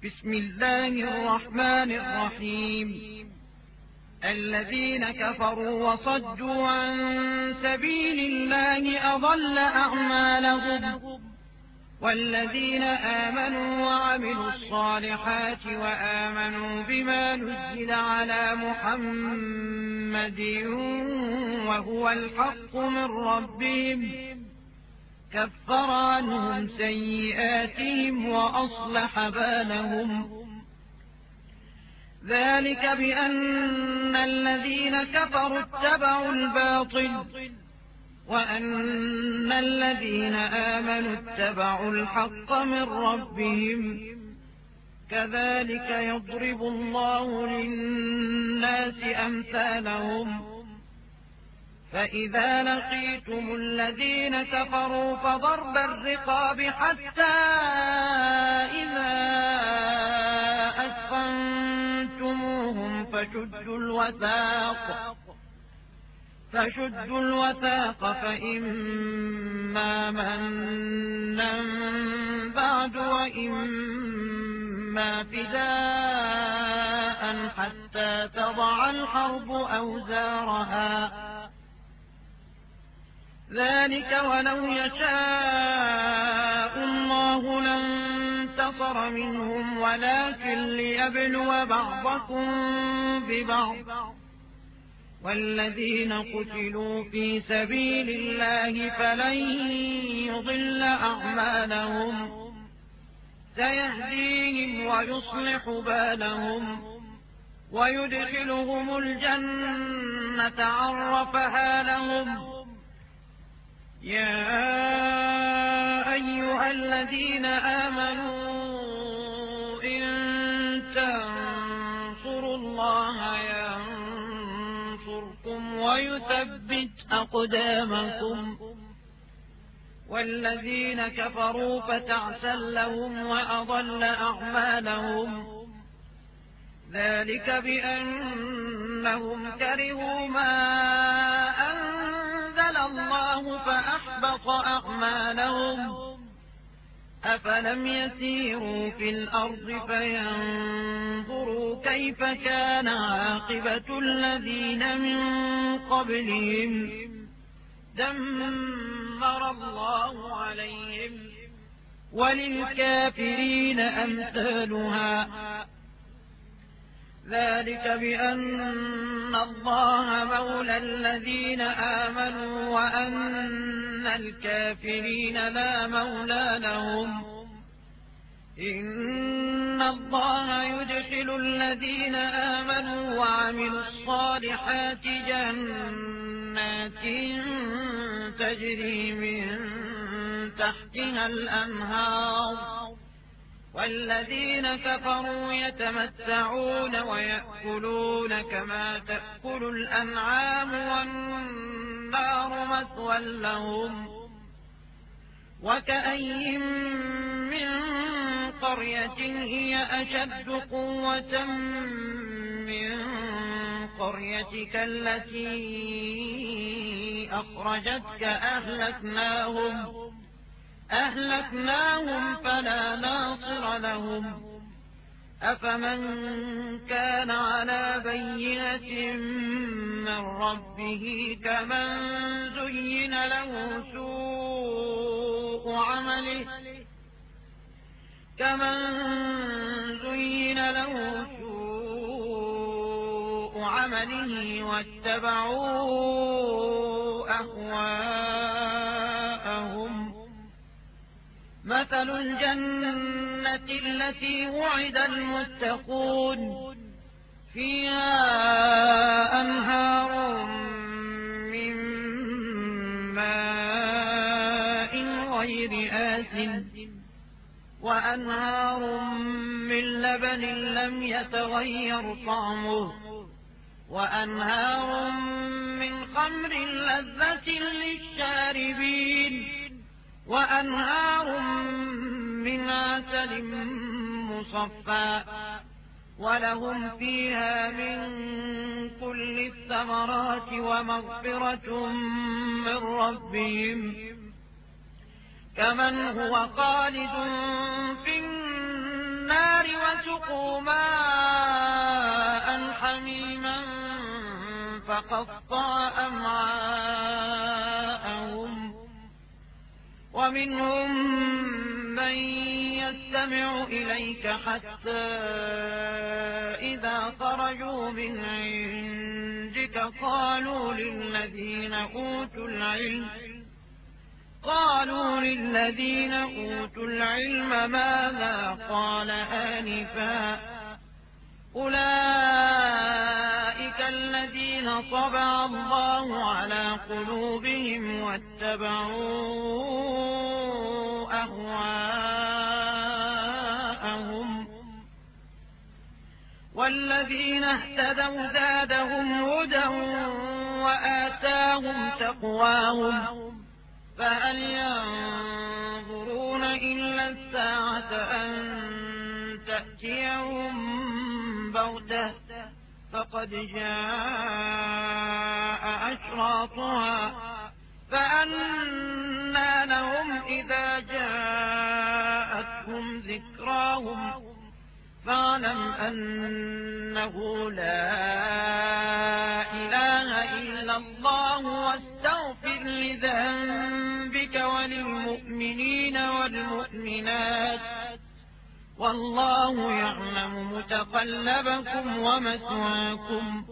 بسم الله الرحمن الرحيم. الذين كفروا وصدوا عن سبيل الله أضل أعمالهم، والذين آمنوا وعملوا الصالحات وآمنوا بما نزل على محمد وهو الحق من ربهم كفر عنهم سيئاتهم وأصلح بالهم. ذلك بأن الذين كفروا اتبعوا الباطل وأن الذين آمنوا اتبعوا الحق من ربهم. كذلك يضرب الله للناس أمثالهم. فإذا لقيتم الذين كفروا فضرب الرقاب حتى إذا أثخنتموهم فشدوا الوثاق فإما منا بعد وإما فداء حتى تضع الحرب أوزارها. ذلك ولو يشاء الله لانتصر منهم ولكن ليبلو بعضكم ببعض. والذين قتلوا في سبيل الله فلن يضل أعمالهم سيهديهم ويصلح بالهم ويدخلهم الجنة عرفها لهم. يا أيها الذين آمنوا إن تنصروا الله ينصركم ويثبت أقدامكم. والذين كفروا فتعسا لهم وأضل أعمالهم. ذلك بأنهم كرهوا ما أنزل الله فأحبط أعمالهم. أفلم يسيروا في الأرض فينظروا كيف كان عاقبة الذين من قبلهم دمر الله عليهم وللكافرين أمثالها. ذلك بأن الله مولى الذين آمنوا وأن الكافرين لا مولى لهم. إن الله يدخل الذين آمنوا وعملوا الصالحات جنات تجري من تحتها الأنهار. والذين كفروا يتمتعون ويأكلون كما تأكل الأنعام والنار مثوى لهم. وكأين من قرية هي أشد قوة من قريتك التي أخرجتك أهلكناهم فلا ناصر لهم. أفمن كان على بينة من ربه كمن زين له سوء عمله واتبعوا أهواءهم. مثل الجنة التي وعد المتقون فيها أنهار من ماء غير آسن وأنهار من لبن لم يتغير طعمه وأنهار من خمر لذة للشاربين وأنهار من عسل مصفى ولهم فيها من كل الثمرات ومغفرة من ربهم كمن هو خالد في النار وسقوا ماء حميما فقطع أمعاءهم ومنهم من يستمع إليك حتى إذا خرجوا من عندك قالوا للذين أوتوا العلم ماذا قال آنفا أولئك الذين طبع الله على قلوبهم واتبعوا أهواءهم والذين اهتدوا زادهم هدى وآتاهم تقواهم فهل ينظرون إلا الساعة أن تأتيهم بغتة فقد جاء أشراطها فأنى لهم إذا جاءتهم ذكراهم فاعلم أنه لا إله إلا الله واستغفر لذنبك وللمؤمنين والمؤمنات والله يعلم متقلبكم ومثواكم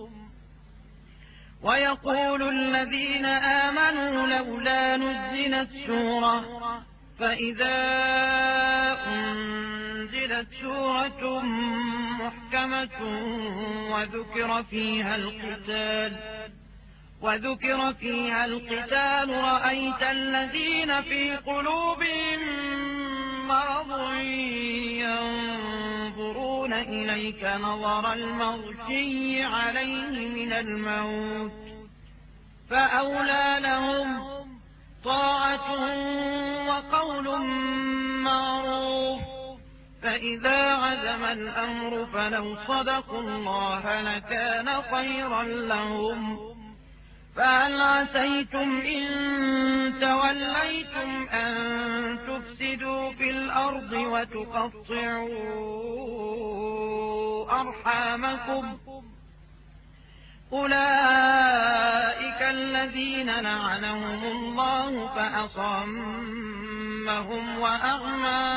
ويقول الذين آمنوا لولا نزلت سورة فإذا أنزلت سورة محكمة وذكر فيها القتال رأيت الذين في قلوبهم مرض ينظرون إليك نظر المغشي عليه من الموت فأولى لهم طاعة وقول معروف فإذا عزم الأمر فلو صدقوا الله لكان خيرا لهم فهل عسيتم إن توليتم أن تفسدوا في الأرض وتقطعوا أرحامكم أولئك الذين لعنهم الله فأصمهم وأعمى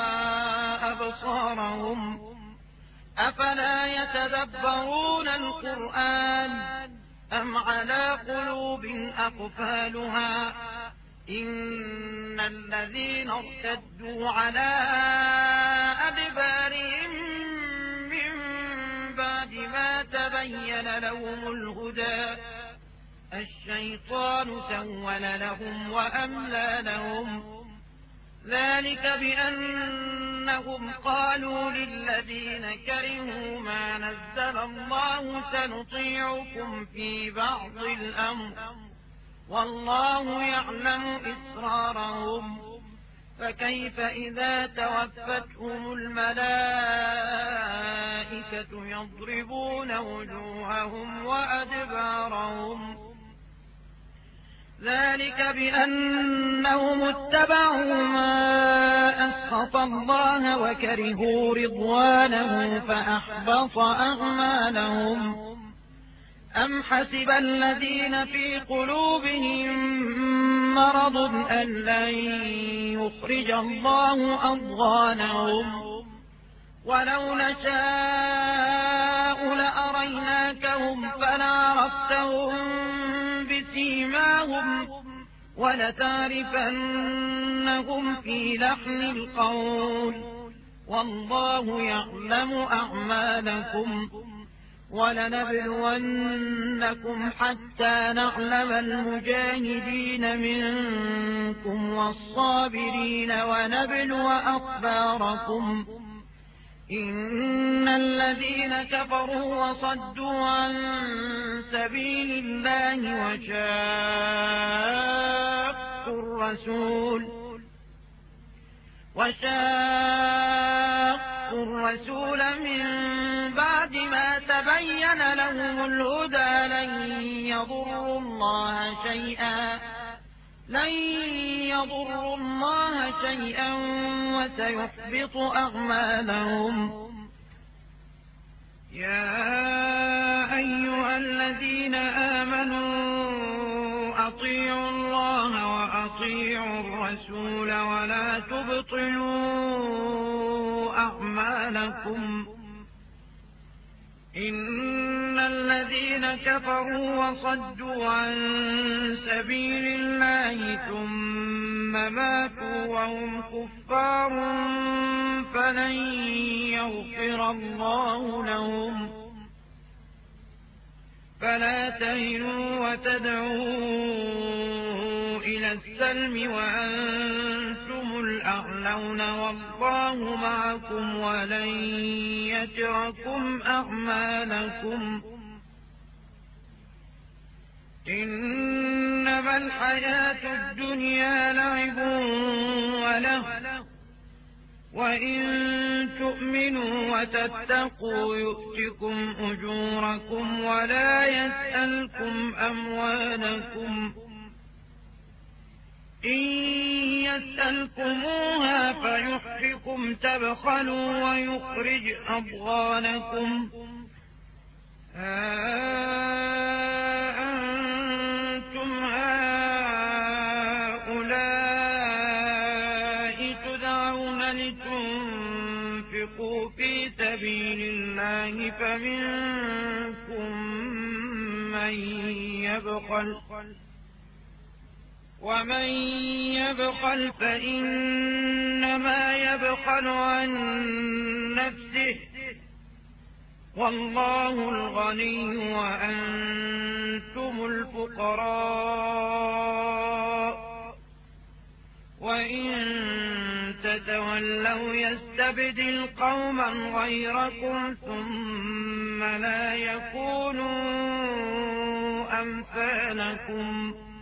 أبصارهم أفلا يتدبرون القرآن أم على قلوب أقفالها إن الذين ارتدوا على أدبارهم من بعد ما تبين لهم الهدى الشيطان سول لهم وأملى لهم ذلك بأنهم قالوا للذين كرهوا ما نزل الله سنطيعكم في بعض الأمر والله يعلم إسرارهم فكيف إذا توفتهم الملائكة يضربون وجوههم وأدبارهم ذلك بأنهم اتبعوا ما أسخط الله وكرهوا رضوانه فأحبط أعمالهم أم حسب الذين في قلوبهم مرض أن لن يخرج الله أضغانهم ولو نشاء لأريناكهم فلعرفتهم بسيماهم ولتعرفنهم في لحن القول والله يعلم أعمالكم ولنبلونكم حتى نعلم المجاهدين منكم والصابرين ونبلو أخباركم إن الذين كفروا وصدوا عن سبيل الله وشاقوا الرسول من بعد ما تبين لهم الهدى لن يضروا الله شيئا وسيحبط أعمالهم يا أيها الذين آمنوا أطيعوا الله وأطيعوا الرسول ولا تبطلوا أعمالكم إن الذين كفروا وصدوا عن سبيل الله ثم ماتوا وهم كفار فلن يغفر الله لهم فلا تهنوا وتدعوا إلى السلم وأنتم الأعلون والله معكم ولن يتركم أعمالكم إنما الحياة الدنيا لعب وله وإن تؤمنوا وتتقوا يؤتكم أجوركم ولا يسألكم أموالكم إن يسألكموها فيحفكم تبخلوا ويخرج أضغانكم أنتم هؤلاء تدعون لتنفقوا في سبيل الله فمنكم من يبخل ومن يبخل فإنما يبخل عن نفسه والله الغني وأنتم الفقراء وإن تتولوا يستبدل قوما غيركم ثم لا يكونوا أمثالكم